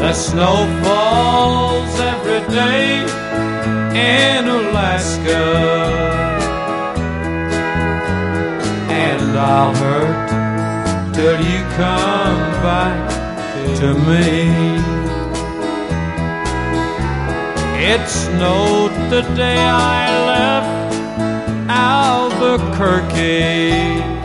The snow falls every day in Alaska, and I'll hurt till you come back to me. It snowed the day I left Albuquerque,